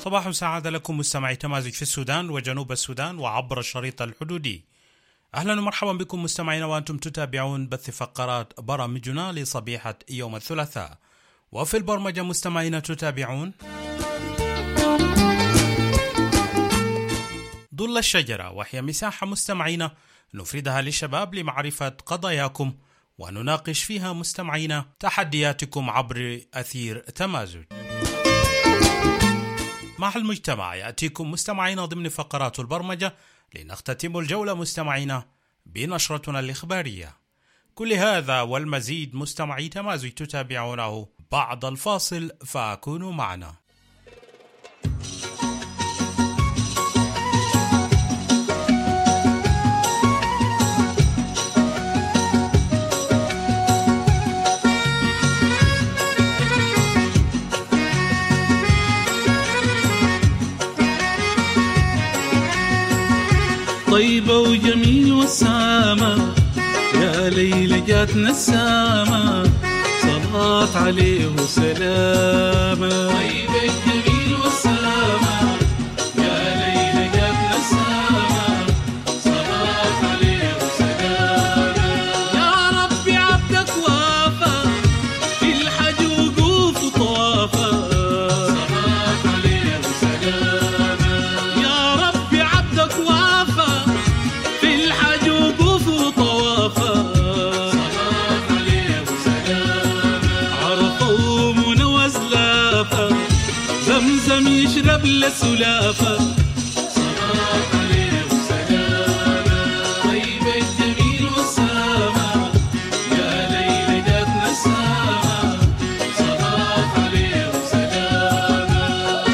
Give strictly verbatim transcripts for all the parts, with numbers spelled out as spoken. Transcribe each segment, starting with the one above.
صباح سعادة لكم مستمعي تمازج في السودان وجنوب السودان وعبر الشريط الحدودي. أهلا ومرحبا بكم مستمعينا وأنتم تتابعون بث فقرات برامجنا لصبيحة يوم الثلاثاء. وفي البرمجة مستمعينا تتابعون ظل الشجرة، وهي مساحة مستمعينا نفردها للشباب لمعرفة قضاياكم ونناقش فيها مستمعينا تحدياتكم عبر أثير تمازج. مع المجتمع يأتيكم مستمعينا ضمن فقرات البرمجة لنختتم الجولة مستمعينا بنشرتنا الإخبارية. كل هذا والمزيد مستمعي تمازج تتابعونه بعد الفاصل، فكونوا معنا. طيبة وجميل وسامة يا ليل جاتنا السامة، صلاة عليه وسلامة. طيبة جميل وسامة يا ليل جاتنا السامة، صلاة عليه وسلامة. يا ربي عبدك وافى في الحج وقوف وطوافة، صلاة عليه وسلامة. يا ربي عبدك وافى في الحج وقوف وطوافة، صلاة عليه وسلامة. عرفوا منى وزلافة، زمزم يشرب لسلافة، صلاة عليه وسلامة. طيبة الجميل والسامة يا ليل جاتنا السامة، صلاة عليه وسلامة.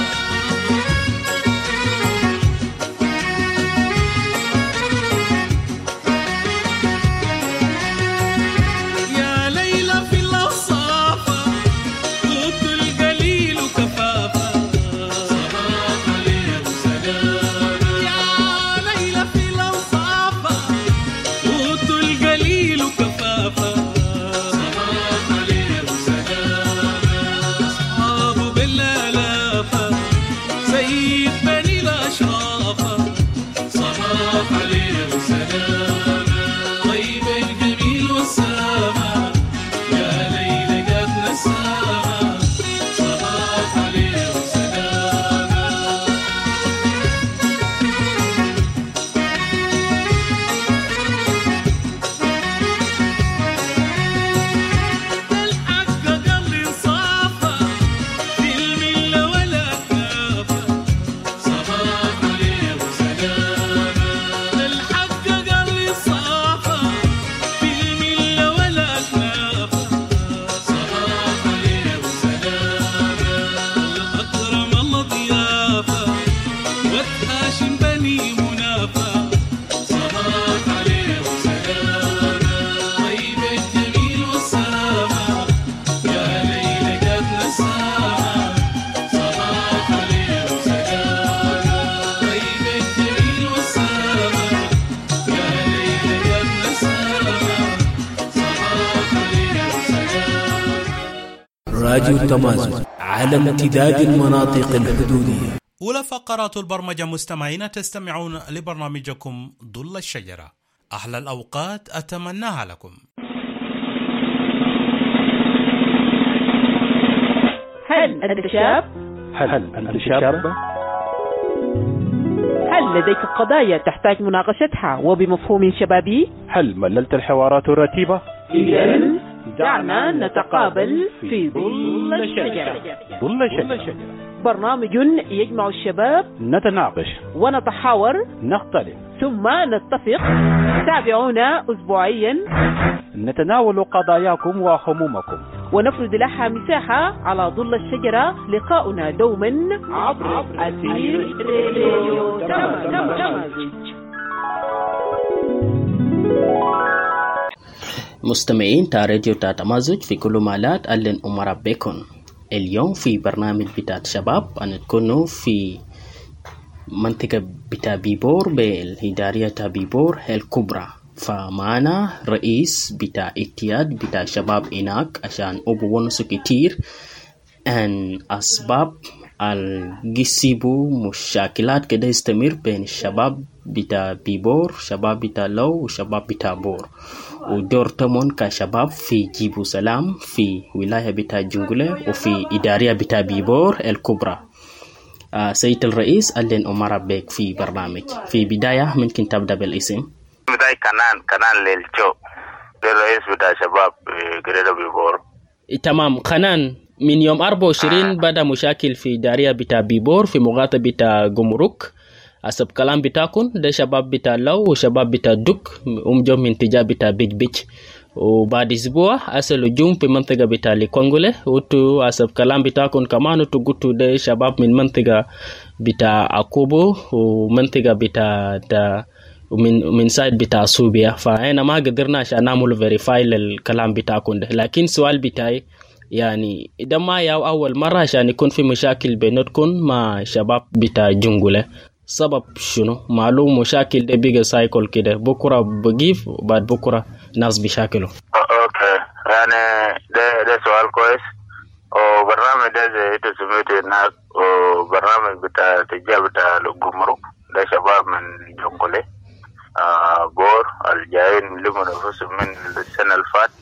يا ليلى في الأوصافة قوت القليل وكفافة، صلاة عليه وسلامة. يا ليلى في الأوصافة قوت القليل وكفافة، صلاة عليه وسلامة. أصحابه بالآلافة سيد بني الأشرافة، صلاة عليه وسلامة. طيبة الجميل والسامة يا ليل جاتنا السامة، صلاة عليه وسلامة. الحق قل انصافة في الملة ولا كافة، صلاة عليه وسلامة. الحق قل انصافة في الملة ولا كافة، صلاة عليه وسلامة. الأكرم الله ضيافة وتهاشم بني منافة، صلاة عليه وسلامة. طيبة الجميل والسامة يا ليل جاتنا السامة، صلاة عليه وسلامة. طيبة الجميل والسامة يا ليل جاتنا السامة، صلاة عليه وسلامة. راديو تمازج على امتداد المناطق الحدودية. أولى فقرات البرمجة مستمعين تستمعون لبرنامجكم ظل الشجرة. أحلى الأوقات أتمناها لكم. هل أنت شاب؟ هل أنت شابة؟ هل لديك قضايا تحتاج مناقشتها وبمفهوم شبابي؟ هل مللت الحوارات الرتيبة؟ إذن دعنا نتقابل في ظل الشجرة. ظل الشجرة، برنامج يجمع الشباب نتناقش ونتحاور نختلف ثم نتفق. تابعونا أسبوعيا نتناول قضاياكم وهمومكم ونفرد لها مساحة على ظل الشجرة. لقاؤنا دوما عبر أثير راديو تمازج. مستمعين تا راديو تا تمازج في كل مالات أهلا ومرحبا. اليوم في برنامج بتاع شباب هنكونوا في منطقة بتاع بيبور بالهدارية تا بيبور الكبرى. فمعنا رئيس بتاع اتياد بتاع شباب هناك عشان أبو ونسو كتير عن أسباب الجسيبو مشاكلات كده يستمر بين الشباب بتاع بيبور شباب بتاع لو وشباب بتاع بور ودور تمون كشباب في جيبو سلام في ولاية بتاع جنجولة وفي إدارية بتاع بيبور الكبرى. آه سيد الرئيس ألين أمارا بيك في برنامج. في بداية ممكن تبدأ بالاسم. بداية كنان كنان للجو الرئيس بتاع شباب جريدة بيبور. تمام. كنان من يوم أربعة وعشرين آه. بدأ مشاكل في إدارية بتاع بيبور في مغاطة بتاع جمرك. حسب كلام بتاعكم ده شباب بتاع لو وشباب بتاع دوك أمجم من تجاه بتاع بيج بيج وبعد أسبوع أصل هجوم في منطقة بتاع لكونغولة وتو حسب كلام بتاعكم كمان وتو قلتوا ده شباب من منطقة بتاع أكوبو ومنطقة بتاع دا ومن من سايد بتاع سوبيا. فأنا ما قدرنا عشان نعمل فيريفاي للكلام بتاعكم ده. لكن سؤال بتاعي يعني إذا ما ياو أول مرة عشان يكون في مشاكل بيناتكم مع شباب بتاع جنجولة سبب شنو؟ معلوم مشاكل ده بيجي سايكل كده بكرة بجيف وبعد بكرة ناس بيشاكلوا. اوكي يعني ده ده سؤال كويس. وبرنامج ده زي انت سميته هناك وبرنامج بتاع تجاه بتاع الجمرك ده شباب من جنجولة آه بور الجايين لموا نفسهم من السنة اللي فات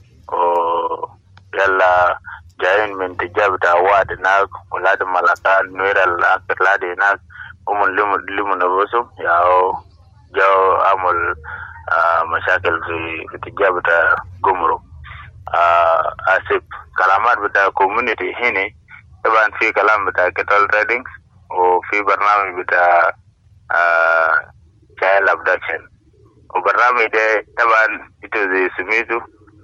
ويلا جايين من تجاه بتاع واد هناك ولاد ملكان نوير الأكثر لادي هناك ومن لموا لموا نفسهم ياو جو عمل آه مشاكل في في تجاه بتاع جمرك. آه أسيب كلامات بتاع كوميونيتي هنا طبعا في كلام بتاع كتال تريدينغز وفي برنامج بتاع آه child abduction وبرنامج ده طبعا زي سميته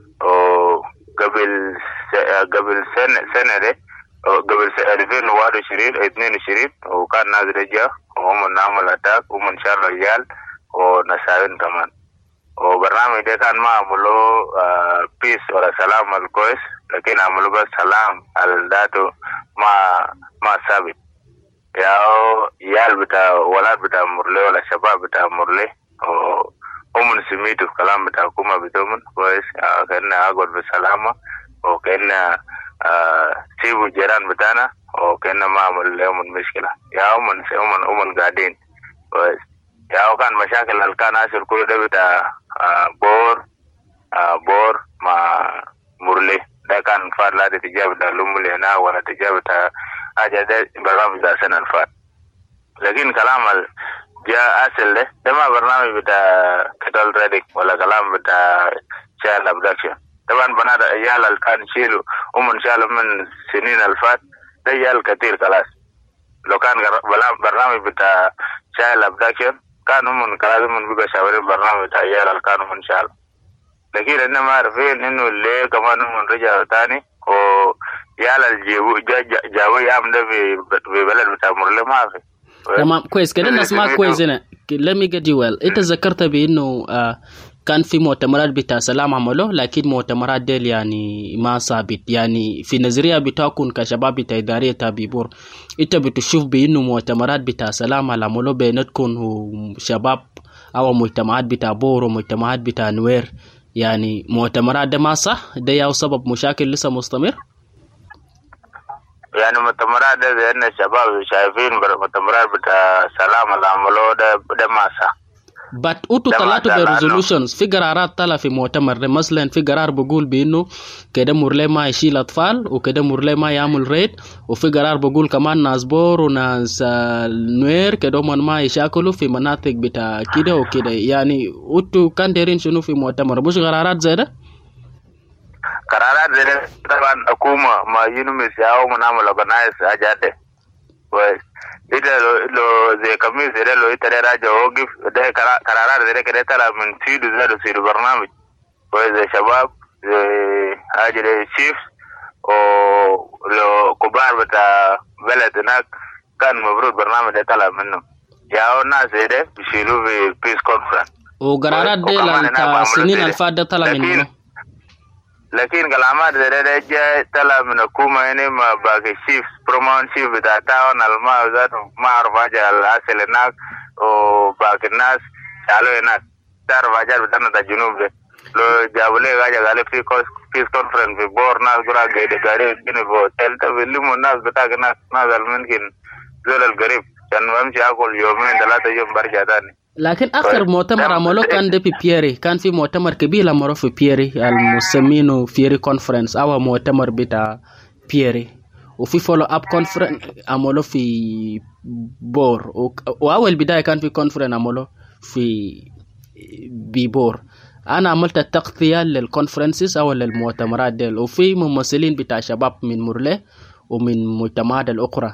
وقبل قبل سنة سنة ده قبل ألفين وواحد وعشرين اثنين وعشرين وكان ناس رجع وهم نعمل أتاك ومن شر رجال ونساوين كمان. وبرنامج ده كان ما عملوا بيس ولا سلام الكويس لكن عملوا بس سلام الداتو ما ما ثابت. ياو يال بتاع ولاد بتاع مرلي ولا شباب بتاع مرلي وهم سميتوا كلام بتاع كوما بدومن كويس كأننا أقعد بسلامة وكأننا سيبوا جيران بتاعنا وكأننا ما عمل لهم مشكلة. ياو من هم هم قاعدين كويس. ياو كان مشاكل اللي كان أصل كل ده بتاع بور بور مع مرلي ده كان فار لا تجاه بتاع لوملي هنا ولا تجاه بتاع حاجة ده برنامج ده سنة الفات. لكن كلام جاء أصل ده ده ما برنامج بتاع كتال تريدينغ ولا كلام بتاع child abduction. طبعا بنات عيال اللي كان يشيلوا ومن شالوا من سنين الفات ده عيال كتير خلاص. لو كان برنامج بتاع child abduction كانوا من كلام من بيجا شاورين برنامج بتاع عيال اللي كانوا من شالوا. لكن إننا ما عارفين إنه اللي كمان من رجع تاني و يالا الجيبو جاوي يعمل ده في في بلد بتاع مرلي ما في. تمام كويس كده الناس ما كويس هنا. let me get you well. انت ذكرت بانه آه كان في مؤتمرات بتاع سلام عملوه لكن مؤتمرات ديل يعني ما ثابت. يعني في نظريه بتاعكم كشباب بتاع اداريه بيبور انت بتشوف بانه مؤتمرات بتاع سلام عملوه بيناتكم وشباب او مجتمعات بتاع بور ومجتمعات بتاع نوير يعني مؤتمرات ده ما صح؟ ده ياو سبب مشاكل لسه مستمر؟ يعني مؤتمرات ده زي ان الشباب شايفين مؤتمرات بتاع سلام اللي عملوه ده ده ما صح. but اوتو طلعتوا بريزولوشنز في قرارات طلع في مؤتمر ده. مثلا في قرار بقول بانه كده مرلي ما يشيل اطفال وكده مرلي ما يعمل ريد وفي قرار بقول كمان ناس بور وناس نوير كده من ما يشاكلوا في مناطق بتاع كده وكده. يعني اوتو كان دايرين شنو في مؤتمر مش قرارات زي ده؟ قرارات زي ده طبعا حكومة ما ينمس ياو منعمل organize حاجات ده كويس. إذا لو لو زي كمية زي ده لو إنت راجع وقف ده قرارات زي ده كده طلع من سيد زي سيد برنامج كويس زي شباب زي حاجة ده شيف ولو كبار بتاع بلد هناك كان مفروض برنامج ده طلع منه ياو الناس زي ده بيشيلوه في بيس كونفرنس. وقرارات دي لأن سنين الفات ده طلع منه. لكن كلامات زي ده جاي طلع من حكومة هنا ما باقي شيف برومون شيف بتاع تاون الماء ذات ما أعرف حاجة الأصل هناك وباقي الناس شالوا هناك تعرف حاجات بتاعنا الجنوب ده. lo jabule ga jagale fi peace conference fi bor nas gura gaide gare gine bo telta limu nas bata nas nas alminkin zolal garib kan wamshi akol yawmin dalata yawm barjadani. لكن آخر مؤتمر عملوه كان ده في بيري، كان في مؤتمر كبير عملوه في بيري المسمينه بيري كونفرنس أو مؤتمر بتاع بيري، وفي فولو أب كونفرنس عملوه في بور، وأول بداية كان في كونفرنس عملوه في بيبور. أنا عملت التغطية للكونفرنسز أو للمؤتمرات ديل، وفي ممثلين بتاع شباب من مرلة ومن مجتمعات الأخرى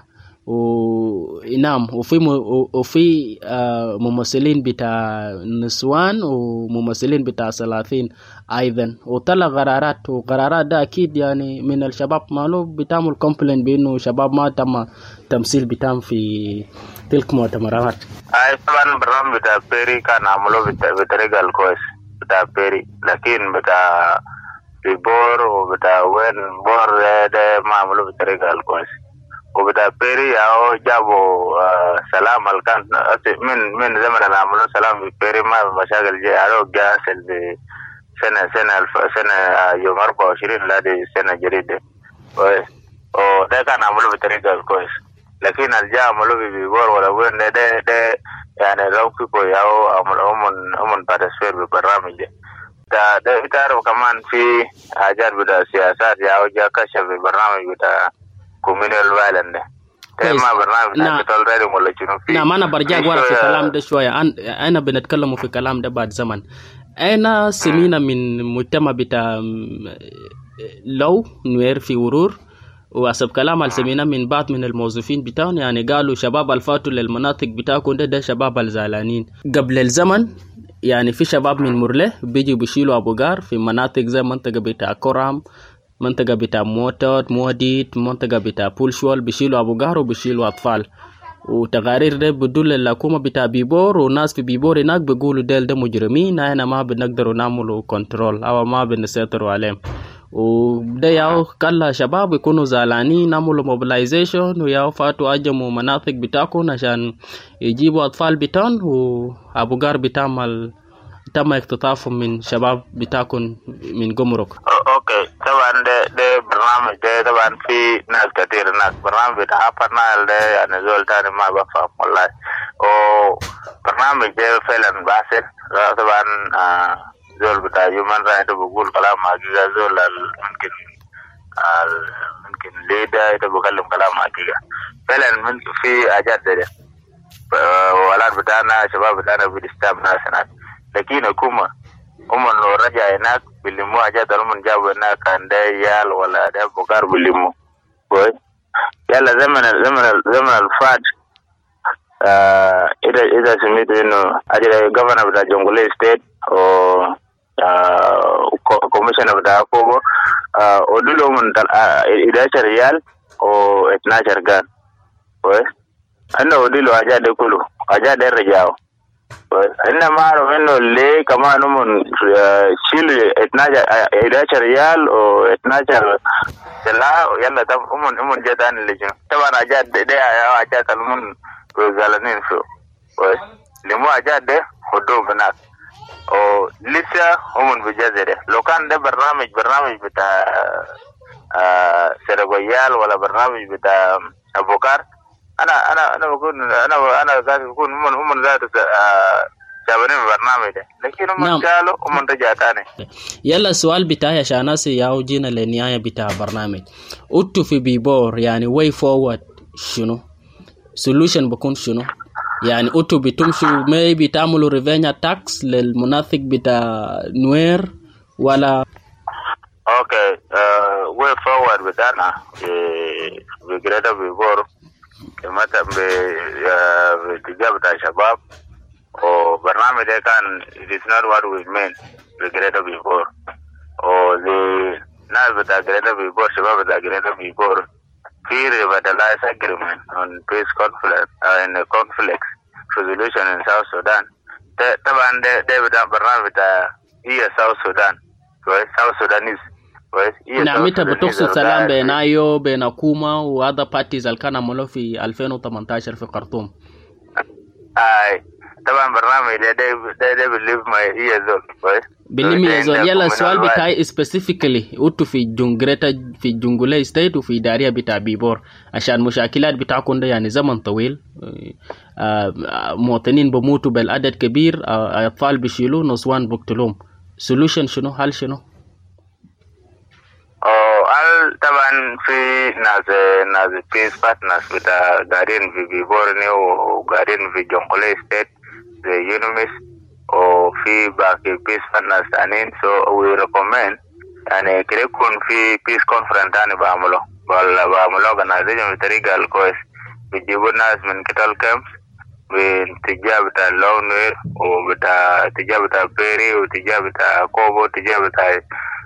ونعم، وفي وفي ممثلين بتاع نسوان وممثلين بتاع ثلاثين أيضا، وطلع قرارات، وقرارات ده أكيد يعني من الشباب مالو بتعمل كومبلين بأنه شباب ما تم تمثيل بتاعهم في تلك المؤتمرات. أي طبعا برنامج بتاع بيري كان عملوه بطريقة الكويس بتاع بيري، لكن بتاع بيبور وبتاع وين بور ده ما عملوه بطريقة الكويس. وبدا بيري او جابوا آه سلام الكان من من زمن اللي عملوا سلام في بيري ما مشاكل جاي على جاسل سنه سنه الف سنه يوم أربعة وعشرين لا دي سنه جديده كويس، وده كان عملوا بطريقه كويس. لكن الجا عملوا في بيبور ولا وين ده ده, ده يعني لو في كوي او عملوا هم هم بارتيسيبيت بالبرنامج ده ده بتعرف كمان في حاجات بتاع سياسات او جا كشف بالبرنامج بتاع communal violence ده ما برنامج نعم. بتاع ولا شنو في. نعم أنا برجع ورا في كلام ده شوية. أنا أنا بنتكلم في كلام ده بعد زمن. أنا سمينا من مجتمع بتاع لو نوير في ورور، وحسب كلام السمينا من بعض من الموظفين بتاعهم يعني قالوا شباب الفاتوا للمناطق بتاعكم ده ده شباب الزعلانين قبل الزمن. يعني في شباب من مرله بيجي بيشيلوا أبو غار في مناطق زي منطقة بتاع كورام، منطقة بتاع موتات موديت، منطقة بتاع بولشوال، بيشيلوا أبو غار وبيشيلوا أطفال. وتقارير ده بدل الحكومة بتاع بيبور وناس في بيبور هناك بيقولوا ديل ده مجرمين، احنا ما بنقدروا نعملوا كنترول أو ما بنسيطروا عليهم. وده ياو كلا شباب يكونوا زعلانين نعملوا موبلايزيشن وياو فاتوا أجموا مناطق بتاعكم عشان يجيبوا أطفال بتاعهم، وأبو غار بتعمل تم اختطافهم من شباب بتاعكم من جمرك. اوكي طبعا ده ده برنامج ده طبعا في ناس كثير ناس برنامج بتاع برنامج ده يعني زول تاني ما بفهم والله. وبرنامج ده فعلا باسل طبعا آه زول بتاع يومن رايت بقول كلام حقيقة، زول ممكن ممكن ليدا يتكلم كلام حقيقة فعلا من في حاجات ده ولاد بتاعنا شباب بتاعنا بيستعمل ناس هناك، لكن حكومة هم لو رجع هناك بيلموا حاجات اللي هم جابوا هناك كان ده يال ولا ده بقار بيلموا كويس. يلا زمن زمن زمن الفات آه إذا إذا سمعت إنه أجل governor بتاع جونغولي ستيت أو آه commissioner بتاع كوبو آه ودلوا من إحدى عشر ريال أو اثنا عشر كان كويس. أنا ودلوا حاجات ده كله حاجات ده رجعوا. إنما ما أعرف إنه ليه كمان هم شيلوا اثنا عشر ريال أو اثنا عشر سلاح يلا تم هم هم جدان اللي جنوا طبعا أجاد ده أجاد المن وزالنين شو بس لما أجاد ده خدوه هناك أو لسه هم بجزيرة. لو كان ده برنامج برنامج بتاع سرقيال ولا برنامج بتاع أبوكار أنا أنا أنا بقول أنا أنا قاعد بقول هم هم ذات شابنين برنامج ده، لكن هم قالوا هم رجع تاني. يلا السؤال بتاعي عشان ناس ياو جينا للنهاية بتاع برنامج أنتوا في بيبور يعني way forward شنو؟ solution بكون شنو؟ يعني أنتوا بتمشوا maybe تعملوا revenge attacks للمناطق بتاع نوير ولا؟ أوكي way forward بتاعنا بجريدة بيبور مثلا باتجاه بتاع شباب، وبرنامج ده كان it is not what we meant بجريدة بيبور، وزي ناس بتاع جريدة بيبور شباب بتاع جريدة بيبور في revitalize agreement on peace conflict uh, in conflict resolution in South Sudan. طبعا ده ده بتاع برنامج بتاع هي South Sudan كويس South Sudanese كويس. نعم أنت بتقصد سلام بين أيو بين أكوما وهذا بارتيز اللي كان عملوا في ألفين وثمانية عشر في خرطوم. أي طبعا برنامج ده ده ده بليف ما هي زول كويس بليف ما زول يلا السؤال بتاعي specifically قلت في جونغريتا في جونغولا ستيت وفي داريا بتاع بيبور عشان مشاكلات بتاعكم ده يعني زمن طويل مواطنين بموتوا بالعدد كبير اطفال بيشيلوا نسوان بقتلهم solution شنو حل شنو؟ هل طبعا في ناس ناس بيس بارتنرز بتاع قاعدين في بيبورني وقاعدين في جونغولا ستيت زي يونمس وفي باقي بيس بارتنرز ثانيين so we recommend يعني كده يكون في بيس كونفرنس ثاني بعمله ولا بعمله organization بطريقة الكويس بيجيبوا ناس من كتال كامبس باتجاه بتاع لونوير وبتاع اتجاه بتاع بيري واتجاه بتاع كوبو واتجاه بتاع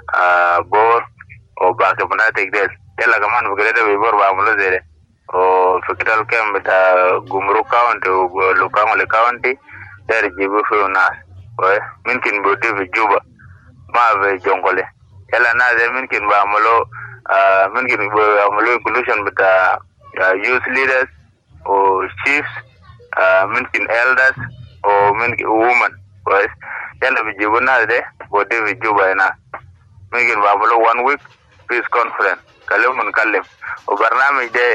بور وباقي مناطق ديل يلا كمان في كده بيبور بعملوا زي ده وفي كتال كامب بتاع جمرو كاونتي ولوكانغولي كاونتي ده يجيبوا فيه ناس ممكن بودي في جوبا ما في جونغولي يلا ناس ممكن بعملوا ممكن بعملوا inclusion بتاع youth leaders و chiefs ممكن elders وممكن women كويس يلا بيجيبوا ناس ده بودي في جوبا هنا ممكن بعملوا one week peace conference كلهم نكلم وبرنامج ده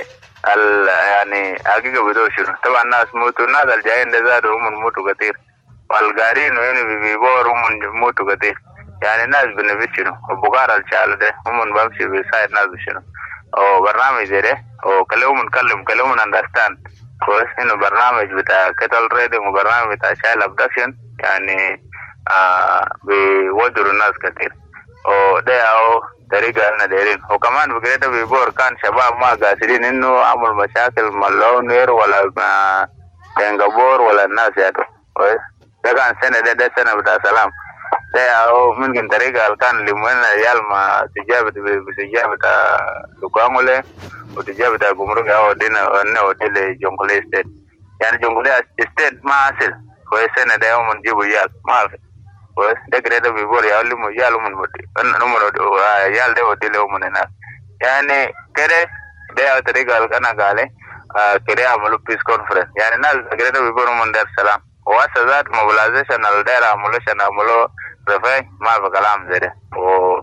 يعني حقيقة بدو شنو طبعا الناس موتوا الناس الجايين ده زادوا هم موتوا كتير والقارين وين بيبور هم موتوا كتير يعني الناس بنفيد شنو وبقار الشعال ده هم بمشي بيساعد ناس شنو وبرنامج ده وكلهم نكلم كلهم understand كويس انه برنامج بتاع كتل ريدنج وبرنامج بتاع شايل ابدكشن يعني آه بيودروا الناس كتير وده او طريقة أنا دايرين وكمان بقيت بيبور كان شباب ما قاصدين إنه عمل مشاكل ملونير ولا ما تنقبور ولا الناس يادو ده كان سنة ده ده سنة بتاع سلام ده أو ممكن طريقة كان لمن رجال ما تجابت بتجابت لوكانغولي وتجابت جمرك أو دينا أنه ودي جونغولا ستيت يعني جونغولا ستيت ما أصل كويس سنة ده يوم نجيبوا يال ما في كويس ده كده بيبور يالي مو يالو من بدي نمر يال ده ودي له من هناك يعني كده ده طريقة أنا قاله كده عملوا بيس كونفرنس يعني الناس كده بيبور من دار السلام واسا ذات موبلايزيشن الدار عملوا شن عملوا رفاي ما في كلام زي ده و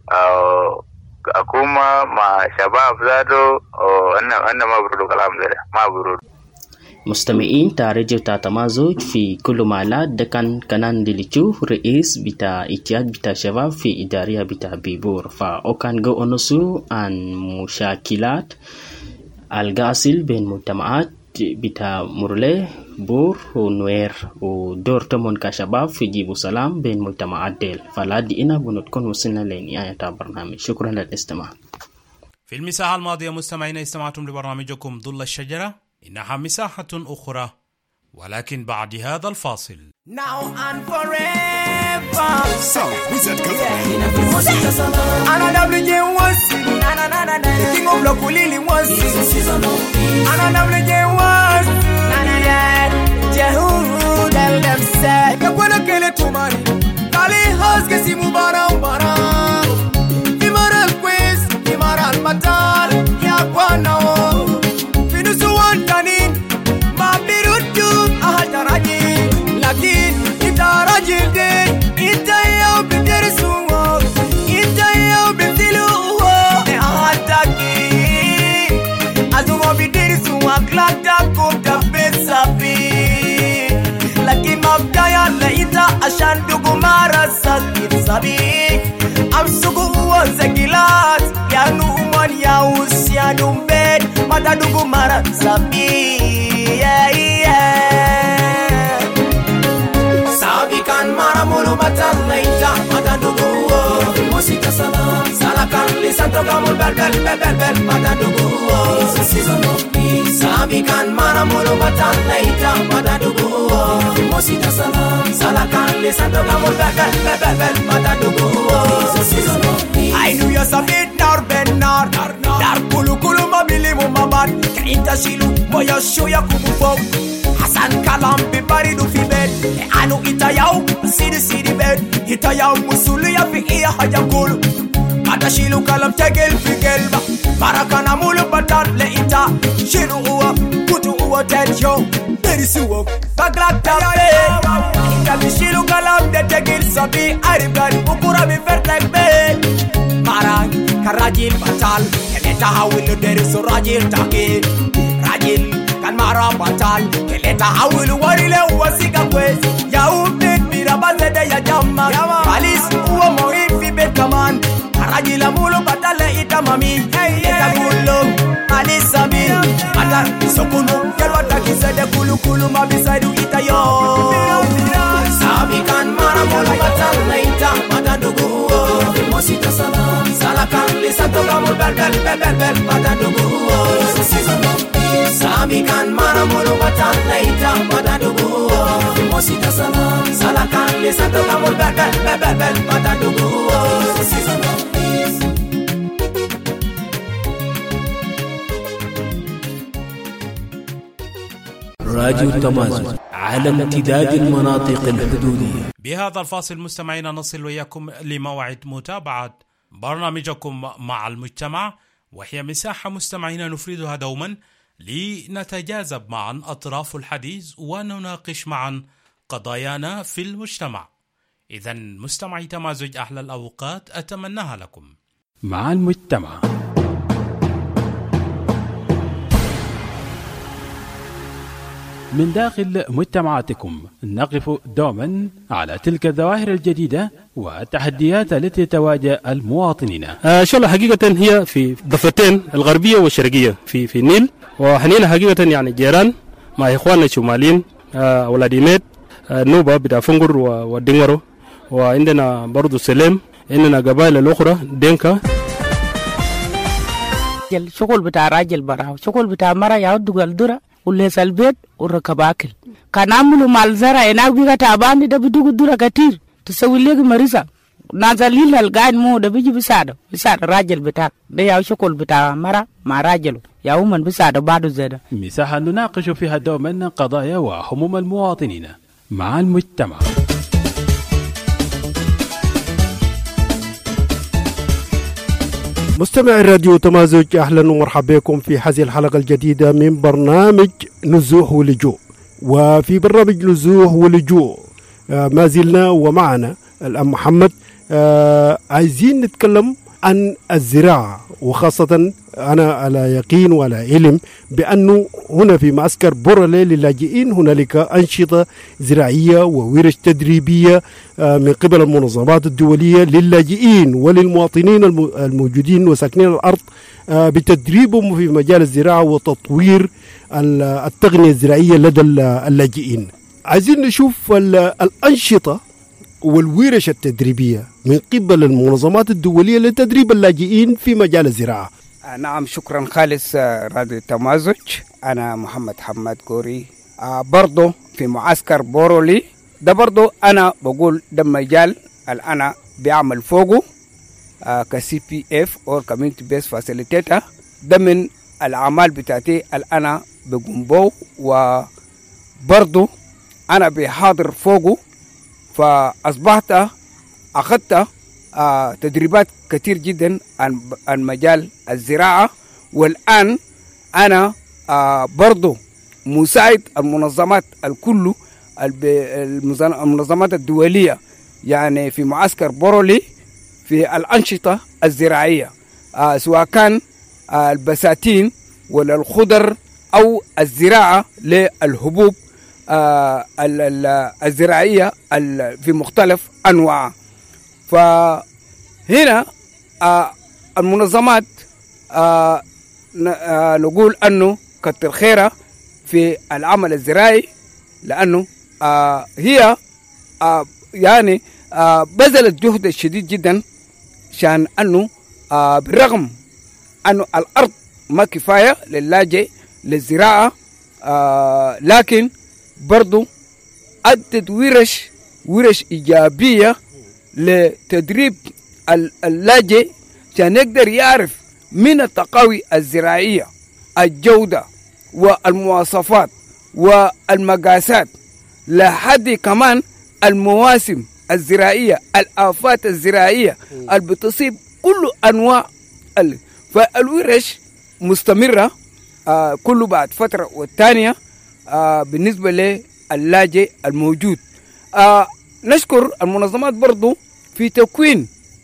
حكومة مع شباب ذاته وأنا أنا ما برودو كلام زي ده ما برودو مستمعين تاريخ بتاع تمازج في كل مالات ده كان كنان ديليتشو رئيس بتاع اتحاد بتاع شباب في إدارية بتاع بيبور فأوكان جو أنسو عن مشاكلات القاسل بين مجتمعات بتاع مرلي بور ونوير ودور تمون كشباب في جيبو سلام بين مجتمعات ديل فلا دينا بنتكون وصلنا لنهاية البرنامج شكرا للاستماع. في المساحة الماضية مستمعينا استمعتم لبرنامجكم ظل الشجرة إنها مساحة أخرى ولكن بعد هذا الفاصل. Now and forever. So, Wizard Government. Ana W J was na na na na na. The king of Lokulili was. Ana W J was na na na. Jehu del dem say. Yakwala kele tumari. Kali house ke simu bara bara. Imara quiz, imara matal. Yakwana o. Finusu wantanin. Mabirutu ahataraji. Lakin itaraji de. Itaya bidерсуо. Itaya bidiluo. E ahataki. Azuma bidерсуо klata kota besabi. Lakin mabdaya leita ashan dugu mara sakit sabi. Amsugu uanze kilat. Yanu uman ya usianu mbed. Mata dugu mara sabi. Yeah, yeah. Sabi kan mara mulu batan leita. Mata dugu uo. Musika salam. Salakan lisan toka mul bel bel bel bel bel. Mata dugu uo. It's a season of peace. Sabi kan mara mulu batan leita. Mata dugu uo. Musika salam. Salakan lisan toka mul bel bel bel bel bel. Mata dugu uo. It's a season of peace. I knew you're sabit nar ben nar. Dar kulu kulu mabili mu mabat. Kainta shilu moya shoya kumufo. Hasan kalam bibari du fi bed. E anu itayau sidi sidi bed. Itayau musulu ya fi iya haja kulu. Kata shilu kalam tegel fi gelba. Barakana mulu batan le ita. Shilu uwa kutu uwa tenjo. derisuo baglak tape Kamishilu kalam de tegil sabi Arifgan ukura mi fertek be Marang karajil batal Keleta hawilu derisu rajil take Rajil kan mara batal Keleta hawilu warile uwasika kwez Ya ubit mirabaze de ya jama Kalis uwa moifi bet kaman Karajila mulu batale itamami Eta gulo Kalis sabi Atar sokunu Kelwata kisede kulu kulu mabisaidu itayo Sabi kan mara mulu batale ita Matadugu uo Mosita salam Salakan lisa toga mul bel bel bel bel bel Matadugu uo Sabi kan mara mulu batale ita Matadugu uo Mosita salam Salakan lisa toga mul bel bel bel bel bel Matadugu uo راديو تمازج على امتداد المناطق الحدودية. بهذا الفاصل مستمعينا نصل وإياكم لموعد متابعة برنامجكم مع المجتمع، وهي مساحة مستمعينا نفردها دوما لنتجاذب معا أطراف الحديث ونناقش معا قضايانا في المجتمع. إذن مستمعي تمازج أحلى الأوقات أتمناها لكم مع المجتمع. من داخل مجتمعاتكم نقف دوما على تلك الظواهر الجديدة والتحديات التي تواجه المواطنين. آه شاء الله حقيقة هي في ضفتين الغربية والشرقية في في النيل، وحنينا حقيقة يعني جيران مع إخواننا الشماليين آه أولاديميت آه نوبة بتاع فنجر ودينغرو، وعندنا برضو سليم، عندنا قبائل الأخرى دينكا. شغل بتاع راجل برا شغل بتاع مرا يعود الدرة وليس البيت وركب أكل. كان عملوا مال زرع هناك بيجا تعبان ده بدوق الدرة كتير تسوي ليه مريضة نازلين القاعد مو ده بيجي بيساعده بيساعد راجل بتاعك ده يا شغل بتاع مرا مع راجله يا ومن بيساعده بعده زيادة. مساحة نناقش فيها دوما قضايا وهموم المواطنين مع المجتمع. مستمع الراديو تمازج، أهلا ومرحبا بكم في هذه الحلقة الجديدة من برنامج نزوح ولجوء. وفي برنامج نزوح ولجوء آه ما زلنا ومعنا الأم محمد. آه عايزين نتكلم عن الزراعة، وخاصة أنا على يقين وعلى علم بأنه هنا في معسكر بورلي للاجئين هنالك أنشطة زراعية وورش تدريبية من قبل المنظمات الدولية للاجئين وللمواطنين الموجودين وساكنين الأرض بتدريبهم في مجال الزراعة وتطوير التقنية الزراعية لدى اللاجئين. عايزين نشوف الأنشطة والورش التدريبية من قبل المنظمات الدولية لتدريب اللاجئين في مجال الزراعة. نعم، شكرا خالص راديو تمازج. أنا محمد حماد كوري، آه برضو في معسكر بورولي ده. برضو أنا بقول ده مجال أنا بيعمل فوقه آه كسي بي اف أو كوميونتي بيس فاسيليتيتر. ده من الأعمال بتاعتي أنا بقوم بو، وبرضو أنا بحاضر فوقه، فأصبحت أخذت آه تدريبات كتير جدا عن عن مجال الزراعة. والآن أنا آه برضو مساعد المنظمات الكل المنظمات الدولية، يعني في معسكر بورولي في الأنشطة الزراعية، آه سواء كان آه البساتين ولا الخضر أو الزراعة للحبوب آه الزراعية في مختلف أنواع. فهنا آه المنظمات آه آه نقول أنه كتر خيرها في العمل الزراعي، لأنه آه هي آه يعني آه بذلت جهد شديد جدا عشان أنه آه بالرغم أنه الأرض ما كفاية للاجئ للزراعة، آه لكن برضو أدت ورش ورش إيجابية لتدريب اللاجئ عشان يقدر يعرف من التقاوي الزراعية الجودة والمواصفات والمقاسات، لحد كمان المواسم الزراعية، الآفات الزراعية اللي بتصيب كل أنواع. فالورش مستمرة آه كل بعد فترة والتانية آه بالنسبة للاجئ الموجود. آه نشكر المنظمات برضو في تكوين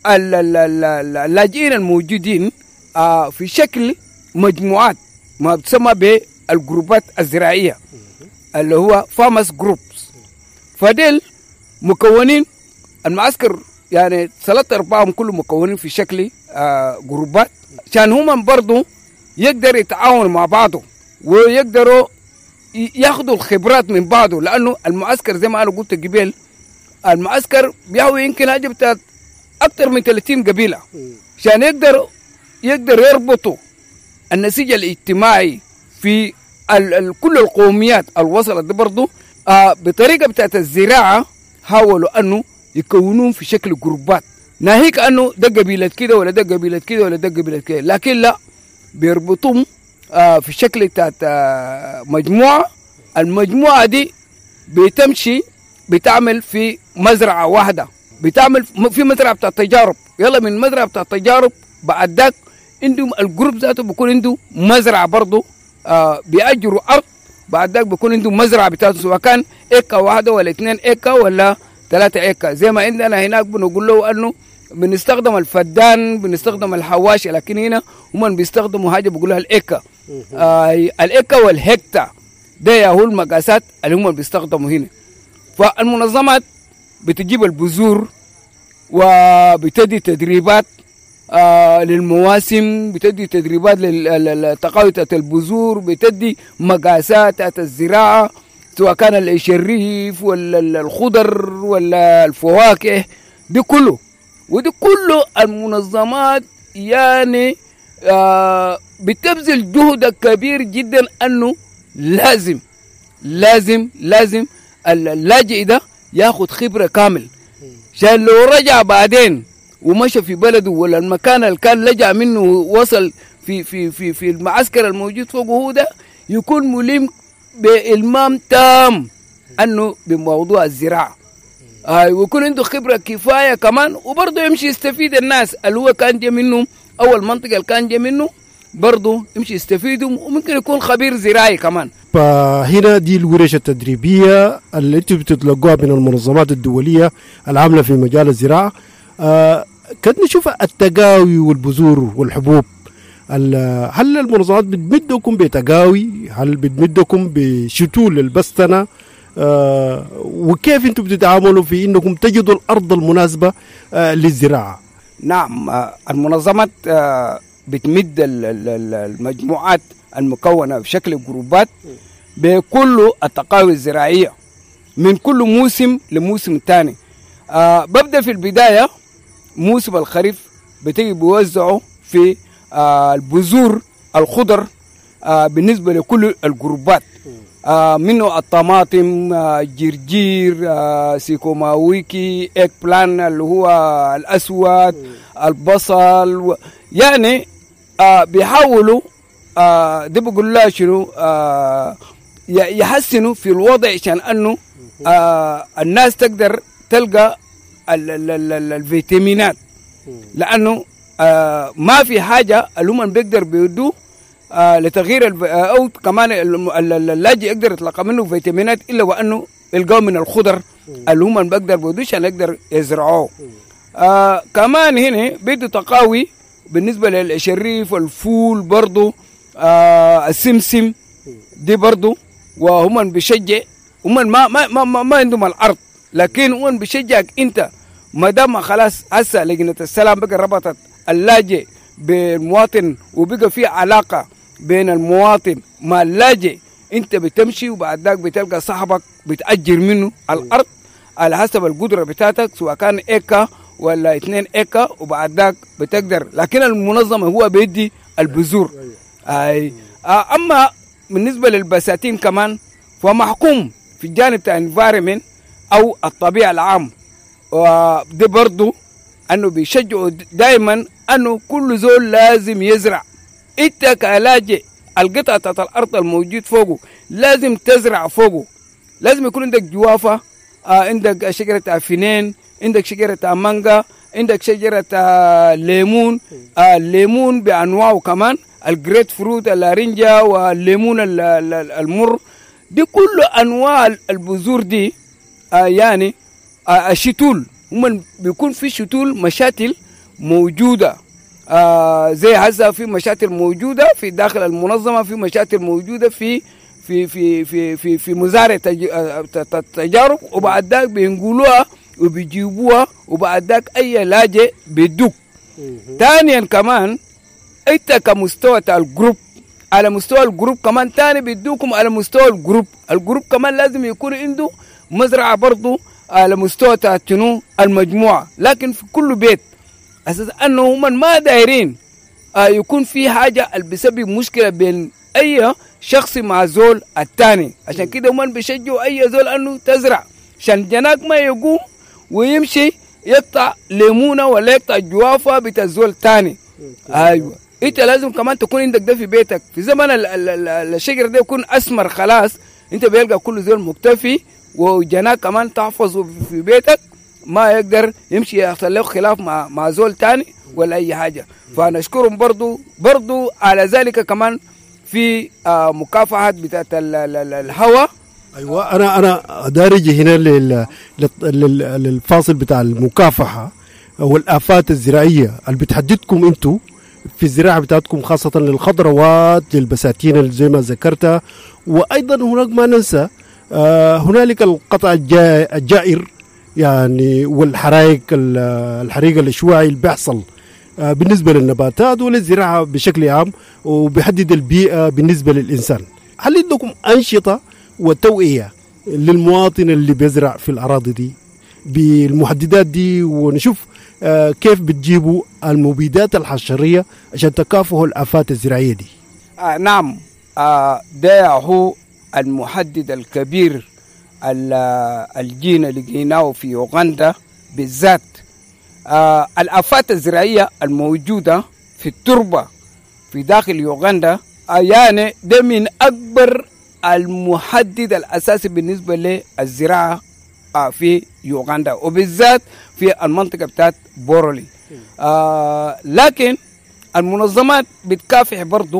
اللاجئين الموجودين آه في شكل مجموعات ما بتسمى بالجروبات الزراعية اللي هو فارمرز جروبس. فديل مكونين المعسكر يعني ثلاثة أربعهم كلهم مكونين في شكل آه جروبات عشان هم برضو يقدر يتعاونوا مع بعضه ويقدروا ياخدوا الخبرات من بعضه، لأنه المعسكر زي ما أنا قلت قبل المعسكر بيحوي يمكن حاجة بتاعت أكثر من ثلاثين قبيلة عشان يقدر يقدر يربطوا النسيج الاجتماعي في ال ال كل القوميات الوصلت دي برضو آه بطريقة بتاعت الزراعة. حاولوا أنه يكونون في شكل جروبات، ناهيك أنه ده قبيلة كده ولا ده قبيلة كده ولا ده قبيلة كده، لكن لا بيربطوهم آه في شكل بتاعت آه مجموعة. المجموعة دي بتمشي بتعمل في مزرعة واحدة، بتعمل في مزرعة بتاع تجارب. يلا من المزرعة بتاع تجارب بعد ذاك عندهم الجروب ذاته بيكون عنده مزرعة برضه آه بيأجروا أرض، بعد ذاك بيكون عندهم مزرعة بتاعته سواء كان إيكا واحدة ولا اثنين إيكا ولا ثلاثة إيكا. زي ما عندنا هناك بنقول له أنه بنستخدم الفدان بنستخدم الحواشي، لكن هنا هم بيستخدموا حاجة بيقولها الإيكا. آه الإيكا والهكتا ده هو المقاسات اللي هم بيستخدموا هنا. فالمنظمات بتجيب البذور وبتدي تدريبات آه للمواسم، بتدي تدريبات للتقاوي تاعت البذور، بتدي مقاسات تاعت الزراعة سواء كان الشريف ولا الخضر ولا الفواكه دي كله. ودي كله المنظمات يعني آه بتبذل جهد كبير جدا أنه لازم لازم لازم اللاجئ ده ياخد خبرة كامل عشان لو رجع بعدين ومشى في بلده ولا المكان اللي كان لجأ منه وصل في في في في المعسكر الموجود فوقه هو ده يكون ملم بإلمام تام أنه بموضوع الزراعة آه ويكون عنده خبرة كفاية كمان، وبرضه يمشي يستفيد الناس اللي هو كان جا منهم أو المنطقة اللي كان جا منه برضه يمشي يستفيدهم، وممكن يكون خبير زراعي كمان. فهنا دي الورشة التدريبية اللي انتم بتتلقوها من المنظمات الدولية العاملة في مجال الزراعة. آه كد نشوف التقاوي والبذور والحبوب، هل المنظمات بتمدكم بتقاوي؟ هل بتمدكم بشتول البستنة؟ آه وكيف انتم بتتعاملوا في انكم تجدوا الارض المناسبة آه للزراعة؟ نعم آه المنظمات آه بتمد المجموعات المكونة بشكل جروبات بكل التقاوي الزراعية من كل موسم لموسم تاني. آه ببدأ في البداية موسم الخريف بتيجي بيوزعوا في آه البذور الخضر آه بالنسبة لكل الجروبات آه منه الطماطم آه جرجير آه سيكوماويكي إيك بلان اللي هو الأسود البصل و... يعني آه بيحاولوا آه ده بقول لها شنو آه يحسنوا في الوضع عشان أنه آه الناس تقدر تلقى ال ال ال ال الفيتامينات، لأنه آه ما في حاجة اللي هم بيقدر بيدوه آه لتغيير أو كمان اللاجئ يقدر يتلقى منه فيتامينات إلا وأنه يلقاه من الخضر اللي هم بيقدر بيدوه عشان يقدر يزرعوه. آه كمان هنا بيدوا تقاوي بالنسبة للشريف والفول برضو آه السمسم دي برضو، وهم بيشجع هم ما ما ما, ما عندهم الأرض، لكن هم بيشجعك أنت ما دام خلاص هسه لجنة السلام بقى ربطت اللاجئ بالمواطن وبقى في علاقة بين المواطن مع اللاجئ، أنت بتمشي وبعد ذاك بتلقى صاحبك بتأجر منه الأرض على حسب القدرة بتاعتك سواء كان إيكا ولا اثنين إيكا، وبعد ذاك بتقدر. لكن المنظمة هو بيدي البذور. أي أما بالنسبة للبساتين كمان فمحكوم في الجانب بتاع environment أو الطبيعة العام، ودي برضو أنه بيشجعوا دائما أنه كل زول لازم يزرع. إنت كلاجئ القطعة بتاعت الأرض الموجود فوقه لازم تزرع فوقه، لازم يكون عندك جوافة آه عندك شجرة فينين، عندك شجرة مانجا، عندك شجرة آه ليمون آه الليمون بأنواعه كمان الجريت فروت الارنجا والليمون المر دي كل أنواع البذور دي آه يعني آه الشتول، هم بيكون في شتول مشاتل موجودة آه زي هذا، في مشاتل موجودة في داخل المنظمة، في مشاتل موجودة في في في في في, في مزارع التجارب، وبعد ذاك بينقلوها وبيجيبوها، وبعد ذاك أي لاجئ بيدوك. ثانيا كمان انت كمستوى الجروب، على مستوى الجروب كمان تاني بيدوكم على مستوى الجروب. الجروب كمان لازم يكون عنده مزرعة برضو على مستوى تاعتنو المجموعة، لكن في كل بيت أساس أنه هم ما دايرين آه يكون في حاجة اللي بسبب مشكلة بين أي شخص مع زول التاني. عشان كده هم بيشجعوا أي زول أنه تزرع، عشان جناك ما يقوم ويمشي يقطع ليمونة ولا يقطع جوافة بتاع زول تاني. أيوة، انت لازم كمان تكون عندك ده في بيتك. في زمن الشجر ده يكون اسمر خلاص، انت بيلقى كل زول مكتفي، وجناك كمان تحفظه في بيتك، ما يقدر يمشي يحصل له خلاف مع مع زول تاني ولا اي حاجه. فنشكرهم برضو برضو على ذلك. كمان في آه مكافحات بتاعت الهواء. ايوه، انا انا دارج هنا لل للفاصل بتاع المكافحه والافات الزراعيه اللي بتحددكم انتم في الزراعة بتاعتكم، خاصة للخضروات للبساتين اللي زي ما ذكرتها. وأيضا هناك ما ننسى آه هنالك القطع الجائر يعني، والحرائق الحريق الإشواعي اللي بيحصل آه بالنسبة للنباتات وللزراعة بشكل عام، وبيحدد البيئة بالنسبة للإنسان. هل عندكم أنشطة وتوعية للمواطن اللي بيزرع في الأراضي دي بالمحددات دي، ونشوف آه كيف بتجيبوا المبيدات الحشرية عشان تكافحوا الآفات الزراعية دي؟ آه نعم، آه ده هو المحدد الكبير الجينا اللي لقيناه في يوغندا بالذات. آه الآفات الزراعية الموجودة في التربة في داخل يوغندا آه يعني ده من أكبر المحدد الأساسي بالنسبة للزراعة في يوغندا، وبالذات في المنطقة بتاعت بورولي. آه لكن المنظمات بتكافح برضو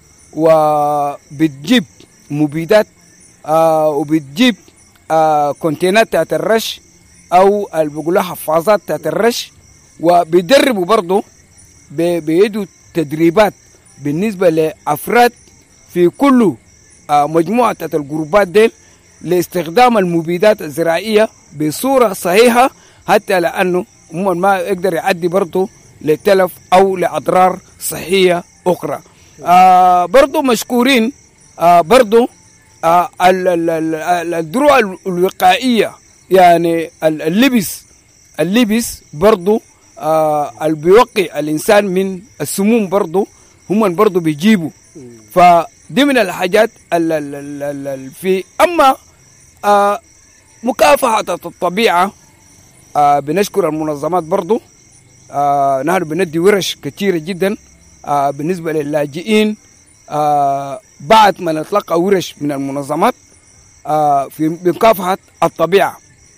وبتجيب مبيدات آه وبتجيب آه كونتينات بتاعت الرش أو اللي بيقولوها حفاظات بتاعت الرش، وبيدربوا برضو بيدوا تدريبات بالنسبة لأفراد في كل آه مجموعة بتاعت الجروبات ديل لاستخدام المبيدات الزراعية بصورة صحيحة، حتى لأنه هم ما يقدر يعدي برضو لتلف أو لأضرار صحية أخرى. آه برضو مشكورين آه برضو آه الدروع الوقائية، يعني اللبس اللبس برضو آه اللي بيوقي الإنسان من السموم برضو هم برضو بيجيبوا. فدي من الحاجات اللي في. أما آه مكافحة الطبيعة آه بنشكر المنظمات برضو. آه نحن بندي ورش كثيرة جدا آه بالنسبة للاجئين آه بعد ما نتلقى ورش من المنظمات آه في مكافحة الطبيعة،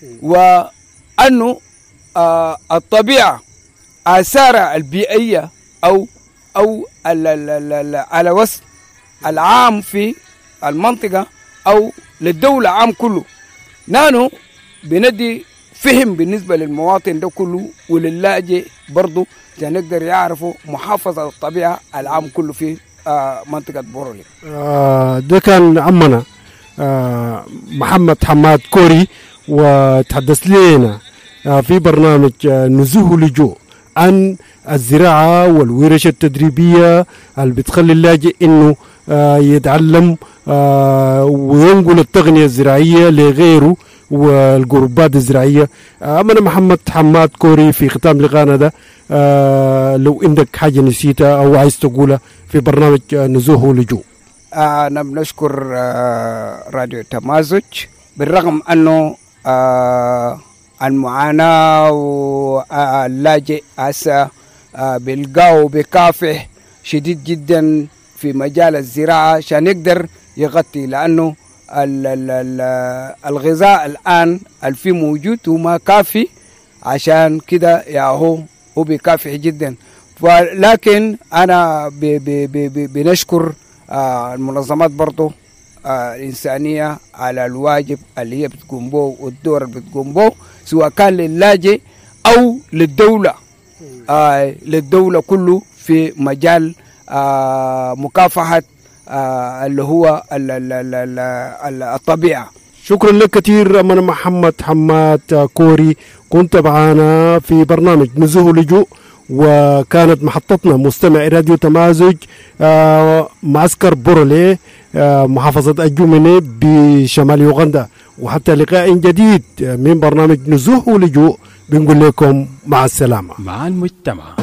وأنه آه الطبيعة آثارها البيئية أو أو على وصف العام في المنطقة أو للدولة عام كله. نانو بندي فهم بالنسبة للمواطن ده كله وللاجئ برضو عشان يقدر يعرفوا محافظة الطبيعة العام كله في آه منطقة بورولي. آه ده كان عمنا آه محمد حماد كوري، وتحدث لنا آه في برنامج آه نزوه لجوء عن الزراعة والورش التدريبية اللي بتخلي اللاجئ انه آه يتعلم آه وينقل التقنية الزراعية لغيره والجروبات الزراعية. آه أنا محمد حماد كوري في ختام لقاءنا ده. آه لو عندك حاجة نسيتها أو عايز تقولها في برنامج آه نزوه لجوء. أنا بنشكر آه راديو تمازج بالرغم أنه آه المعاناة واللاجئ هسه آه بيلقاه بكافح شديد جدا في مجال الزراعة عشان يقدر يغطي، لأنه ال ال ال الغذاء الآن الفي موجود وما كافي، عشان كده يا هو هو بكافح جدا. ولكن أنا ب ب ب بنشكر آه المنظمات برضو الإنسانية على الواجب اللي هي بتقوم به والدور اللي بتقوم به، سواء كان للاجئ أو للدولة آه للدولة كله في مجال آه مكافحة آه اللي هو ال ال ال ال الطبيعة. شكرا لك كثير من محمد حماد كوري، كنت معنا في برنامج نزوه لجوء، وكانت محطتنا مستمع راديو تمازج آه معسكر بورولي آه محافظة الجوميني بشمال يوغندا. وحتى لقاء جديد من برنامج نزوه لجوء بنقول لكم مع السلامة. مع المجتمع.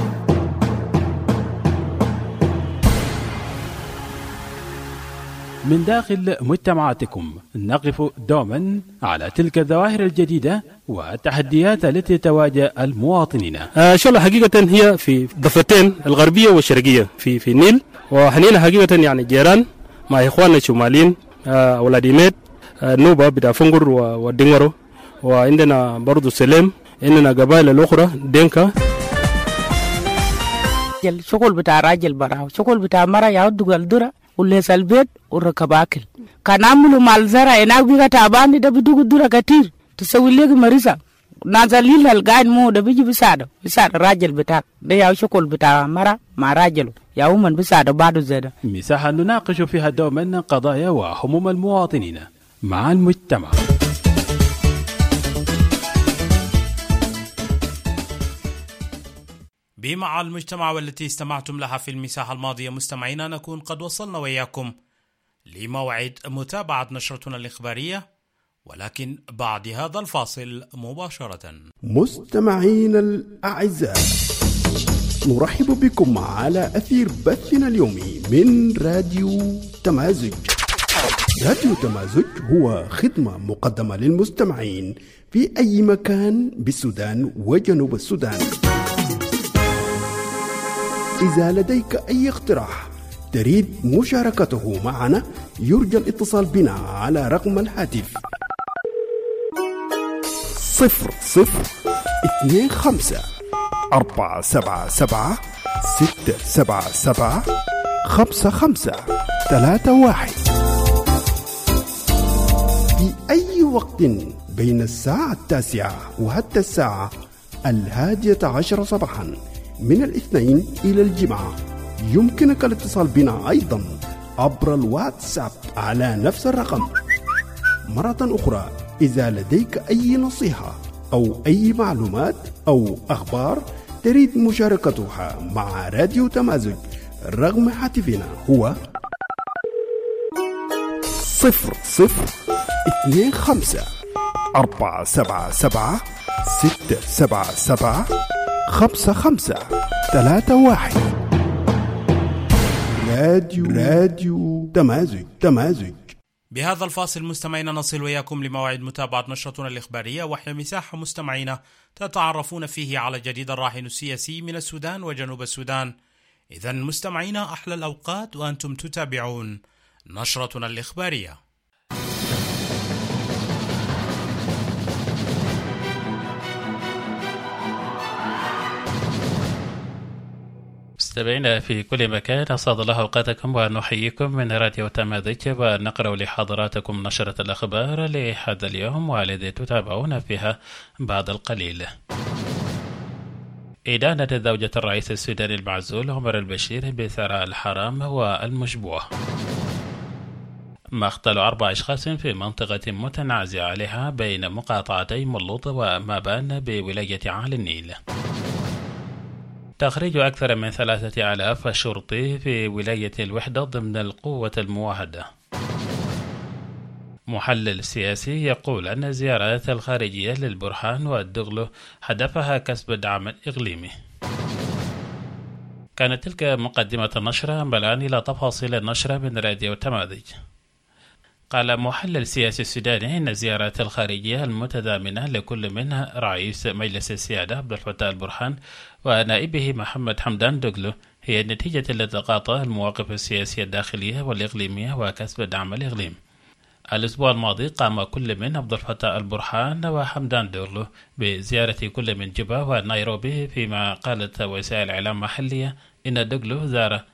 من داخل مجتمعاتكم نقف دوما على تلك الظواهر الجديدة والتحديات التي تواجه المواطنين. آه شاء الله حقيقة هي في ضفتين الغربية والشرقية في في النيل، وحنينا حقيقة يعني جيران مع إخواننا الشماليين آه ولاديميت آه نوبة بتاع فنجر ودينغرو، وعندنا برضو سليم، عندنا قبائل الأخرى دينكا. الشغل بتاع راجل براو، شغل بتاع مرة يعود الدرة وليس البيت وركب أكل. كان عملوا مال زرع هناك بيجا تعبان ده بدوق الدرة كتير تسوي لك مريضة نازلين القاعد مو ده بيجي بيساعده بيساعد الراجل بتاعك ده ياو شغل بتاع مرة مع راجله ياو من بيساعده بعده زيادة. مساحة نناقش فيها دوما قضايا وهموم المواطنين مع المجتمع. بمع المجتمع والتي استمعتم لها في المساحة الماضية مستمعينا، نكون قد وصلنا وإياكم لموعد متابعة نشرتنا الإخبارية، ولكن بعد هذا الفاصل مباشرة. مستمعين الأعزاء، نرحب بكم على أثير بثنا اليومي من راديو تمازج. راديو تمازج هو خدمة مقدمة للمستمعين في أي مكان بالسودان وجنوب السودان. إذا لديك أي اقتراح تريد مشاركته معنا، يرجى الاتصال بنا على رقم الهاتف صفر صفر اثنين خمسة أربعة سبعة سبعة ستة سبعة سبعة خمسة خمسة ثلاثة واحد في أي وقت بين الساعة التاسعة وحتى الساعة الهادية عشر صباحا من الاثنين إلى الجمعة. يمكنك الاتصال بنا أيضا عبر الواتساب على نفس الرقم. مرة أخرى، إذا لديك أي نصيحة أو أي معلومات أو أخبار تريد مشاركتها مع راديو تمازج، رقم هاتفنا هو صفر صفر اثنين خمسة أربعة سبعة سبعة ستة سبعة سبعة خمسة خمسة ثلاثة واحد. راديو راديو تمازج تمازج. بهذا الفاصل مستمعينا نصل وياكم لموعد متابعة نشرتنا الإخبارية، وهي مساحة مستمعينا تتعرفون فيه على جديد الراهن السياسي من السودان وجنوب السودان. إذن مستمعينا أحلى الأوقات وأنتم تتابعون نشرتنا الإخبارية. مستمعينا في كل مكان، أسعد الله أوقاتكم ونحييكم من راديو تمازج، ونقرأ لحضراتكم نشرة الأخبار لهذا اليوم والذي تتابعون فيها بعد القليل. إدانة زوجة الرئيس السوداني المعزول عمر البشير بثراء الحرام والمشبوه. مقتل أربع أشخاص في منطقة متنازعة عليها بين مقاطعتي ملوط ومابان بولاية عال النيل. تخريج أكثر من ثلاثة آلاف شرطي في ولاية الوحدة ضمن القوة الموحدة. محلل سياسي يقول أن الزيارات الخارجية للبرهان والدغلو هدفها كسب الدعم الإقليمي. كانت تلك مقدمة النشرة، أما إلى تفاصيل النشرة من راديو تمازج. قال محلل سياسي السوداني إن الزيارات الخارجية المتضامنة لكل من رئيس مجلس السيادة عبد الفتاح البرهان ونائبه محمد حمدان دغلو هي نتيجة التقاط المواقف السياسية الداخلية والإقليمية وكسب دعم الإقليم. الأسبوع الماضي قام كل من عبد الفتاح البرهان وحمدان دغلو بزيارة كل من جوبا ونيروبي، فيما قالت وسائل إعلام محلية إن دغلو زار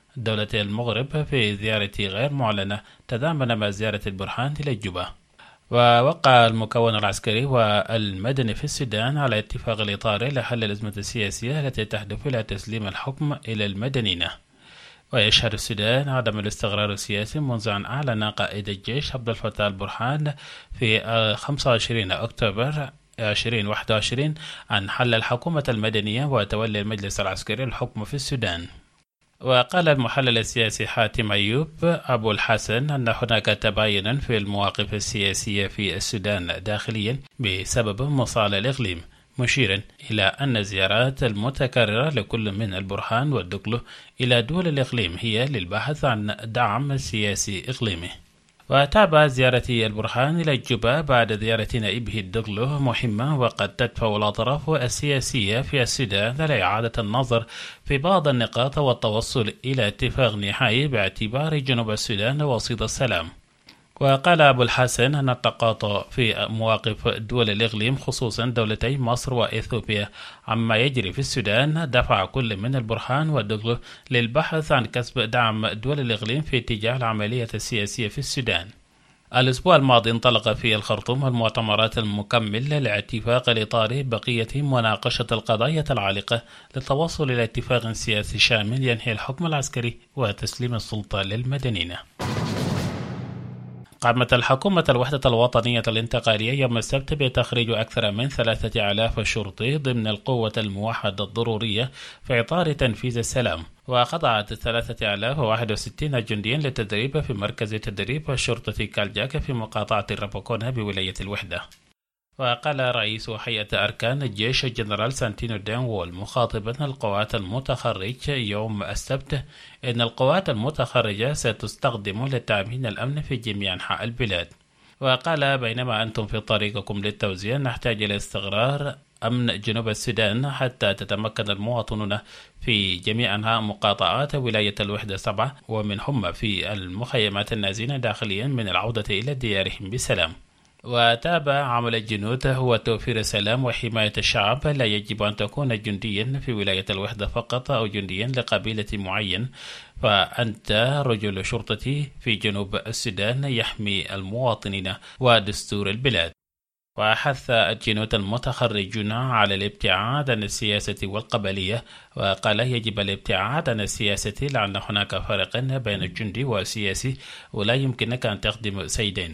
دولة المغرب في زيارة غير معلنة تضامن مع زيارة البرهان إلى جوبا. ووقع المكون العسكري والمدني في السودان على اتفاق الإطاري لحل الأزمة السياسية التي تهدف إلى تسليم الحكم إلى المدنيين. ويشهد السودان عدم الاستقرار السياسي منذ أن أعلن قائد الجيش عبد الفتاح البرهان في خمسة وعشرين أكتوبر ألفين وواحد وعشرين عن حل الحكومة المدنية وتولي المجلس العسكري الحكم في السودان. وقال المحلل السياسي حاتم أيوب أبو الحسن أن هناك تباينا في المواقف السياسية في السودان داخليا بسبب مصالح الإقليم، مشيرا إلى أن الزيارات المتكررة لكل من البرهان والدقلو إلى دول الإقليم هي للبحث عن دعم سياسي إقليمي. وتابع زيارة البرهان إلى جوبا بعد زيارة نائبه الدقلو مهمة، وقد تدفع الأطراف السياسية في السودان لإعادة النظر في بعض النقاط والتوصل إلى اتفاق نهائي باعتبار جنوب السودان وسيط السلام. وقال أبو الحسن أن التقاطع في مواقف دول الإقليم خصوصا دولتي مصر وإثيوبيا عما يجري في السودان دفع كل من البرهان والدقلو للبحث عن كسب دعم دول الإقليم في اتجاه العملية السياسية في السودان. الأسبوع الماضي انطلق في الخرطوم المؤتمرات المكملة لاعتفاق الإطاري بقية مناقشة القضايا العالقة للتوصل إلى اتفاق سياسي شامل ينهي الحكم العسكري وتسليم السلطة للمدنيين. قامت الحكومة الوحدة الوطنية الانتقالية يوم السبت بتخريج أكثر من ثلاثة آلاف شرطي ضمن القوة الموحدة الضرورية في إطار تنفيذ السلام، وخضعت ثلاثة آلاف وواحد وستين جنديا للتدريب في مركز تدريب الشرطة كالجاك في مقاطعة الرابوكونا بولاية الوحدة. وقال رئيس هيئة أركان الجيش الجنرال سانتينو دينوول مخاطبا القوات المتخرجة يوم السبت إن القوات المتخرجة ستستخدم لتأمين الأمن في جميع أنحاء البلاد. وقال بينما أنتم في طريقكم للتوزيع نحتاج إلى استقرار أمن جنوب السودان حتى تتمكن المواطنون في جميع أنحاء مقاطعات ولاية الوحدة سبعة ومن هم في المخيمات النازلين داخليا من العودة إلى ديارهم بسلام. وتابع عمل الجنود هو توفير السلام وحماية الشعب، لا يجب أن تكون جنديا في ولاية الوحدة فقط أو جنديا لقبيلة معين، فأنت رجل شرطتي في جنوب السودان يحمي المواطنين ودستور البلاد. وحث الجنود المتخرجون على الابتعاد عن السياسة والقبلية، وقال يجب الابتعاد عن السياسة لأن هناك فرق بين الجندي والسياسي ولا يمكنك أن تخدم سيدين.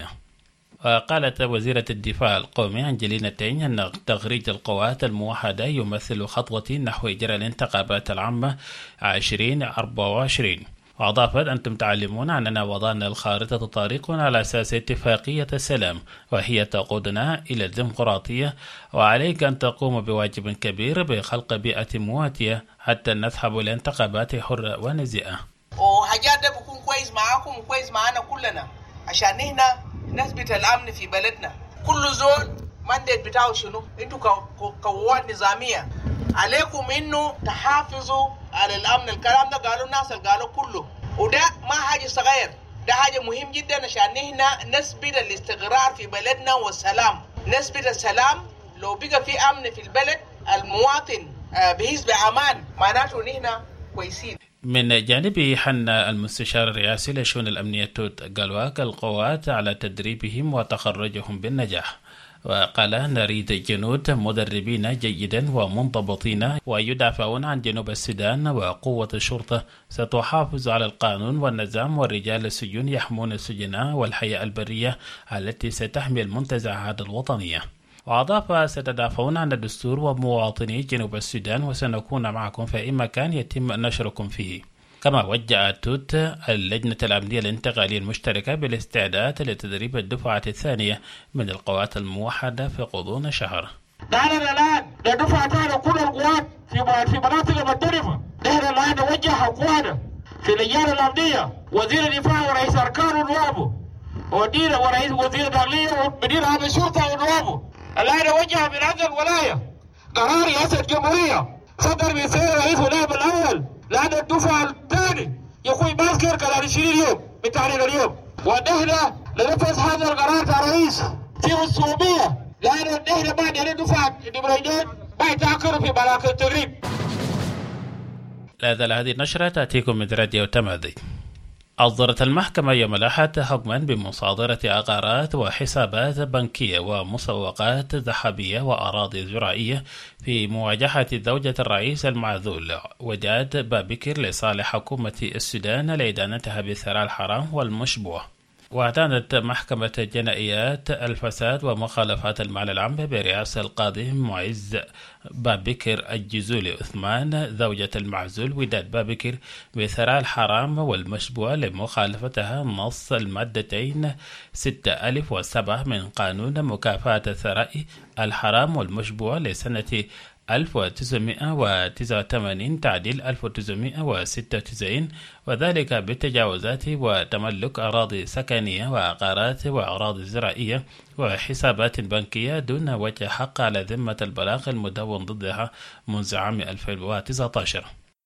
وقالت وزيرة الدفاع القومي أنجلينا تين أن تخريج القوات الموحدة يمثل خطوة نحو إجراء الانتخابات العامة عشرين أربعة وعشرين. وأضافت أنتم تعلمون أننا وضعنا الخارطة طريقنا على أساس اتفاقية السلام وهي تقودنا إلى الديمقراطية، وعليك أن تقوم بواجب كبير بخلق بيئة مواتية حتى نذهب إلى انتخابات حرة ونزيهة. وحاجات ده بكون كويس معاكم وكويس معانا كلنا عشان هنا نثبت الأمن في بلدنا. كل زول مندد بتاعه شنو؟ انتوا كقوات نظامية عليكم انه تحافظوا على الأمن. الكلام ده قالوا الناس قالوا كله، وده ما حاجة صغير، ده حاجة مهم جدا عشان هنا نثبت الاستقرار في بلدنا والسلام. نثبت السلام لو بقى في أمن في البلد المواطن بيحس بأمان معناته هنا كويسين. من جانبه حن المستشار الرئاسي للشؤون الأمنية توت غالواك القوات على تدريبهم وتخرجهم بالنجاح، وقال نريد جنود مدربين جيدا ومنضبطين ويدافعون عن جنوب السودان، وقوة الشرطة ستحافظ على القانون والنظام، والرجال السجون يحمون السجناء والحياة البرية التي ستحمي المنتزعات الوطنية. وأضاف ستدافعون عن الدستور ومواطني جنوب السودان وسنكون معكم في أي مكان يتم نشركم فيه. كما وجه توت اللجنة الأمنية الانتقالية المشتركة بالاستعداد لتدريب الدفعة الثانية من القوات الموحدة في غضون شهر. نحن الآن ندفع تحت كل القوات في في مناطق مختلفة. نحن الآن نوجه قواتنا في اللجان الأمنية، وزير الدفاع ورئيس أركان ونوابه، ودير ورئيس وزير الداخلية ومدير عام الشرطة ونوابه. الآن وجه من هذه الولاية قرار رئاسة الجمهورية صدر من سيد رئيس النائب الأول لأن الدفعة الثاني يكون ماسكر كلا عشرين يوم من تحرير اليوم، ونحن لنفذ هذا القرار كرئيس في الصوبية لأن نحن ما ندير دفعة نمرين ما يتأخروا في مراكز التدريب. لا زال هذه النشرة تأتيكم من راديو تمادي. أصدرت المحكمة يوم الأحد حكما بمصادرة عقارات وحسابات بنكية ومسوقات ذهبية وأراضي زراعية في مواجهة زوجة الرئيس المعزول وداد بابكر لصالح حكومة السودان لإدانتها بالثراء الحرام والمشبوه. واعتادت محكمة جنائيات الفساد ومخالفات المال العام برئاسة القاضي معز بابكر الجزولي عثمان زوجة المعزول وداد بابكر بثراء الحرام والمشبوه لمخالفتها نص المادتين ستة ألف وسبعة من قانون مكافأة الثراء الحرام والمشبوه لسنة ألف وتسعمائة وتسعة وثمانين تعديل ألف وتسعمائة وستة وتسعين، وذلك بالتجاوزات وتملك أراضي سكنية وعقارات وأراضي زراعية وحسابات بنكية دون وجه حق على ذمة البلاغ المدون ضدها منذ عام ألفين وتسعة عشر.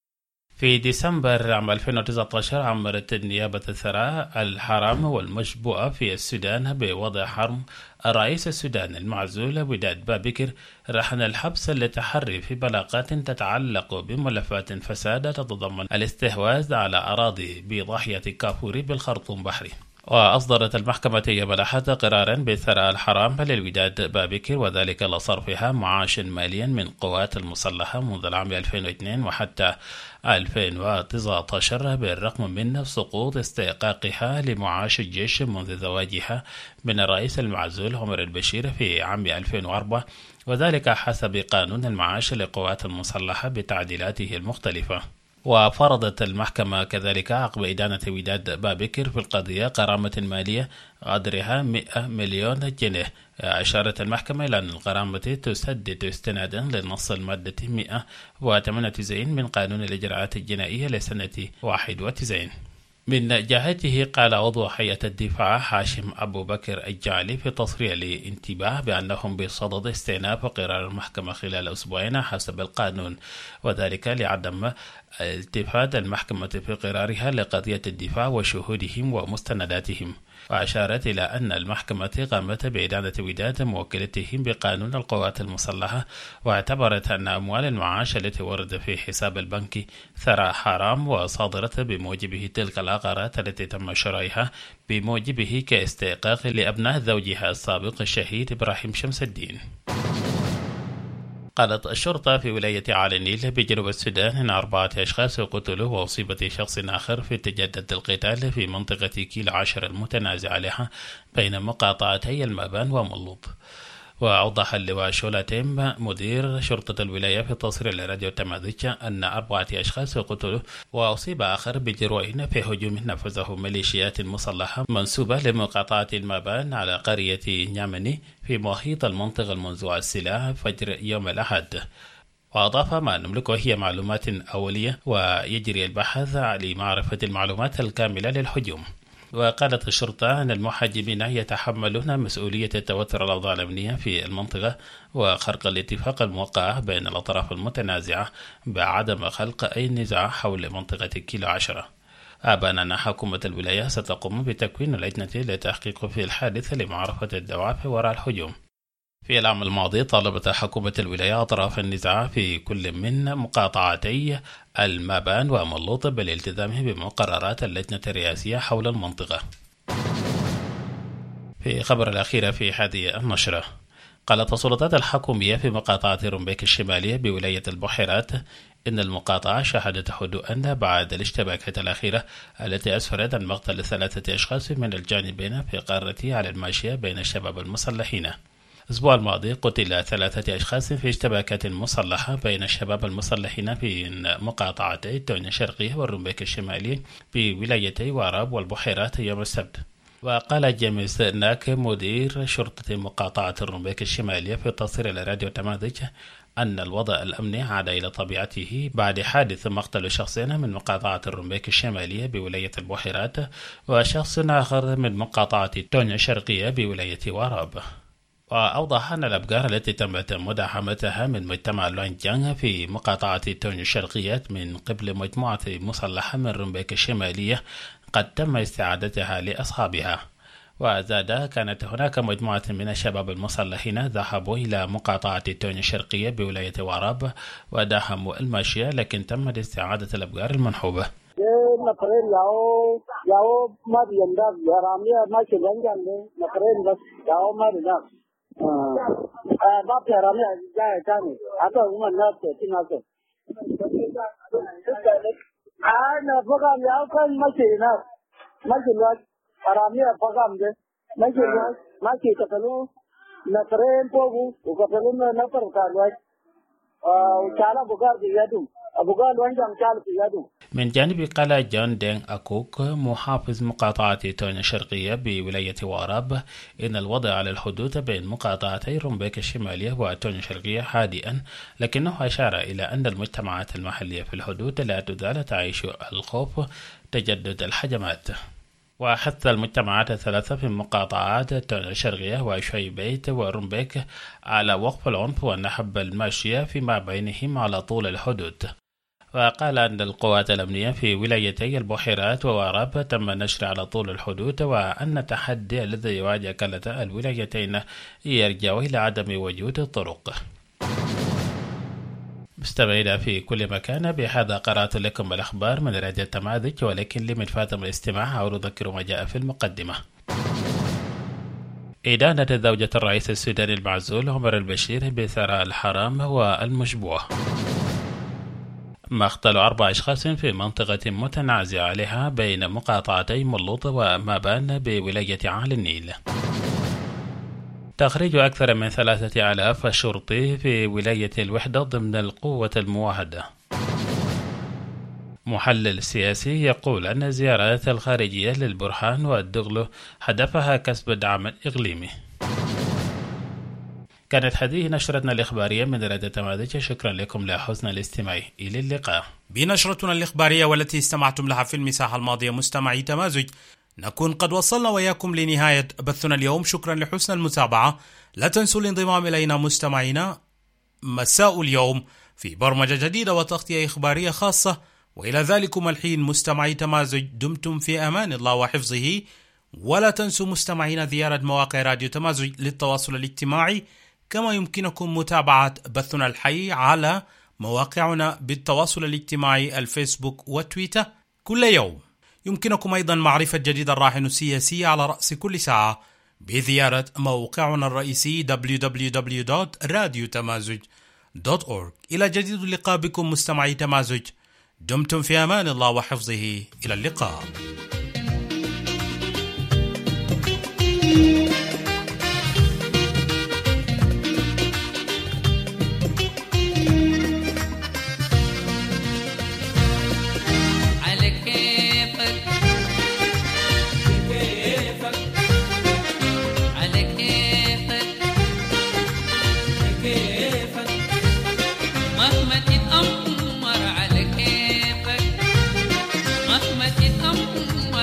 في ديسمبر عام ألفين وتسعة عشر عمرت النيابة الثراء الحرام والمشبوه في السودان بوضع حرم الرئيس السوداني المعزول وداد بابكر رهن الحبس للتحري في بلاغات تتعلق بملفات فساد تتضمن الاستحواذ على أراضي بضاحية كافوري بالخرطوم بحري. وأصدرت المحكمة يوم الأحد قرارا بالثراء الحرام للوداد بابكر وذلك لصرفها معاشا ماليا من القوات المسلحة منذ العام ألفين واثنين وحتى ألفين وتسعة عشر بالرغم من سقوط استحقاقها لمعاش الجيش منذ زواجها من الرئيس المعزول عمر البشير في عام ألفين وأربعة وذلك حسب قانون المعاش للقوات المسلحة بتعديلاته المختلفة. وفرضت المحكمة كذلك عقب إدانة وداد بابكر في القضية غرامة مالية قدرها مئة مليون جنيه. أشارت المحكمة إلى أن الغرامة تسدد استنادا لنص المادة مئة وثمانية وتسعين من قانون الإجراءات الجنائية لسنة واحد وتسعين. من جهته قال عضو هيئة الدفاع حاشم أبو بكر الجعلي في تصريح لانتباه بأنهم بصدد استئناف قرار المحكمة خلال أسبوعين حسب القانون، وذلك لعدم التفات المحكمة في قرارها لقضية الدفاع وشهودهم ومستنداتهم. وأشارت إلى أن المحكمة قامت بإدانة وداد موكلتهم بقانون القوات المسلحة، واعتبرت أن أموال المعاش التي وردت في حساب البنك ثراء حرام وصادرت بموجبه تلك العقارات التي تم شرائها بموجبه كاستحقاق لأبناء زوجها السابق الشهيد إبراهيم شمس الدين. قالت الشرطة في ولاية عالي النيل بجنوب السودان أن أربعة أشخاص قتلوا وأصيب شخص آخر في تجدد القتال في منطقة كيلو عشر المتنازع عليها بين مقاطعتي المابان وملوط. وأوضح اللواء شولاتيم مدير شرطة الولاية في تصريح لراديو تمازيج أن أربعة أشخاص قتلوا وأصيب آخر بجروح في هجوم نفذه ميليشيات مسلحة منسوبة لمقاطعة المابان على قرية نيامني في محيط المنطقة المنزوع السلاح فجر يوم الأحد. وأضاف ما نملكه هي معلومات أولية ويجري البحث لمعرفة المعلومات الكاملة للهجوم. وقالت الشرطة أن المحجبين يتحملون مسؤولية توتر الأوضاع الأمنية في المنطقة وخرق الاتفاق الموقع بين الأطراف المتنازعة بعدم خلق أي نزاع حول منطقة كيلو عشرة. أبان أن حكومة الولاية ستقوم بتكوين لجنة للتحقيق في الحادث لمعرفة الدوافع وراء الهجوم. في العام الماضي طالبت حكومة الولاية أطراف النزاع في كل من مقاطعتي المابان وملوط بالالتزام بمقررات اللجنة الرئاسية حول المنطقة. في خبر الأخير في هذه النشرة، قالت السلطات الحكومية في مقاطعة رمبيك الشمالية بولاية البحيرات إن المقاطعة شهدت هدوءا بعد الاشتباكات الأخيرة التي أسفرت عن مقتل ثلاثة أشخاص من الجانبين في قارة على الماشية بين الشباب المسلحين. الأسبوع الماضي قتل ثلاثة أشخاص في اشتباكات مسلحة بين الشباب المسلحين في مقاطعتي تونيا الشرقية والرمبيك الشمالي بولايتي واراب والبحيرات يوم السبت. وقال جيمس ناك مدير شرطة مقاطعة الرمبيك الشمالية في تصريح لراديو تمازيج أن الوضع الأمني عاد إلى طبيعته بعد حادث مقتل شخصين من مقاطعة الرمبيك الشمالية بولاية البحيرات وشخص آخر من مقاطعة تونيا الشرقية بولاية واراب. وأوضح أن الأبقار التي تمت مداهمتها من مجتمع لوانجانغ في مقاطعة تونيا الشرقية من قبل مجموعة مسلحة من رمبيك الشمالية قد تم استعادتها لأصحابها. وزاد كانت هناك مجموعة من الشباب المسلحين ذهبوا إلى مقاطعة توني الشرقية بولاية واراب وداهموا الماشية، لكن تمت استعادة الأبقار المنحوبة. Aramia pagamde, maji maji katalu na tren pogu, ukatalu na napar kalwaj, uchala bugar biyadu, abugar wanjam chal biyadu. من جانب قال جون دين أكوك محافظ مقاطعة توني الشرقية بولاية واراب إن الوضع على الحدود بين مقاطعتي رومبيك الشمالية وتوني الشرقية هادئا، لكنه أشار إلى أن المجتمعات المحلية في الحدود لا تزال تعيش الخوف تجدد الهجمات. وحث المجتمعات الثلاثة في مقاطعات توني الشرقية وشيبيت ورومبيك على وقف العنف والنهب الماشية فيما بينهم على طول الحدود. وقال أن القوات الأمنية في ولايتي البحيرات وواراب تم النشر على طول الحدود، وأن التحدي الذي يواجه كلتا الولايتين يرجع إلى عدم وجود الطرق. مستمعينا في كل مكان، بهذا قرأت لكم الأخبار من راديو التماذج، ولكن لمن فاتم الاستماع أو أذكر ما جاء في المقدمة. إدانة زوجة الرئيس السوداني المعزول عمر البشير بثراء الحرام والمشبوه. مقتل أربع أشخاص في منطقة متنازعة عليها بين مقاطعتي ملوط ومابان بولاية عال النيل. تخريج أكثر من ثلاثة آلاف شرطي في ولاية الوحدة ضمن القوة الموحدة. محلل سياسي يقول أن الزيارات الخارجية للبرهان والدغلو هدفها كسب دعم إقليمي. كانت هذه نشرتنا الإخبارية من راديو التماذج، شكرا لكم لحسن الاستماع، إلى اللقاء. بنشرتنا الإخبارية والتي استمعتم لها في المساحة الماضية مستمعي تمازج، نكون قد وصلنا وياكم لنهاية بثنا اليوم. شكرا لحسن المتابعة، لا تنسوا الانضمام إلينا مستمعينا مساء اليوم في برمجة جديدة وتغطية إخبارية خاصة، وإلى ذلكم الحين مستمعي تمازج دمتم في أمان الله وحفظه. ولا تنسوا مستمعينا زيارة مواقع راديو تمازج للتواصل الاجتماعي، كما يمكنكم متابعة بثنا الحي على مواقعنا بالتواصل الاجتماعي الفيسبوك وتويتر كل يوم. يمكنكم أيضا معرفة جديد الراهن السياسي على رأس كل ساعة بزيارة موقعنا الرئيسي دبليو دبليو دبليو دوت راديو تمازج دوت أورغ. إلى جديد اللقاء بكم مستمعي تمازج، دمتم في أمان الله وحفظه، إلى اللقاء. مهما تتأمر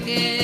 que